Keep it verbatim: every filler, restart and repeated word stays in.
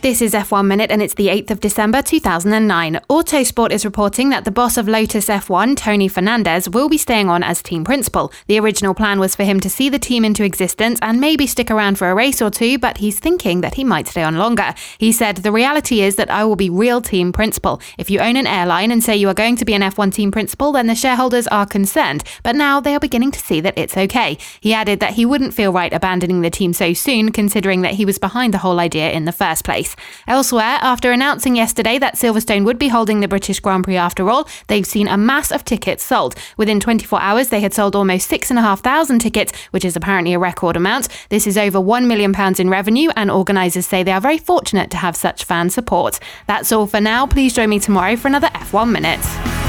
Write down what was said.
This is F one Minute and it's the eighth of December two thousand nine. Autosport is reporting that the boss of Lotus F one, Tony Fernandez, will be staying on as team principal. The original plan was for him to see the team into existence and maybe stick around for a race or two, but he's thinking that he might stay on longer. He said, "The reality is that I will be real team principal. If you own an airline and say you are going to be an F one team principal, then the shareholders are concerned, but now they are beginning to see that it's okay." He added that he wouldn't feel right abandoning the team so soon, considering that he was behind the whole idea in the first place. Elsewhere, after announcing yesterday that Silverstone would be holding the British Grand Prix after all, they've seen a mass of tickets sold. Within twenty-four hours, they had sold almost six thousand five hundred tickets, which is apparently a record amount. This is over one million pounds in revenue, and organisers say they are very fortunate to have such fan support. That's all for now. Please join me tomorrow for another F one Minute.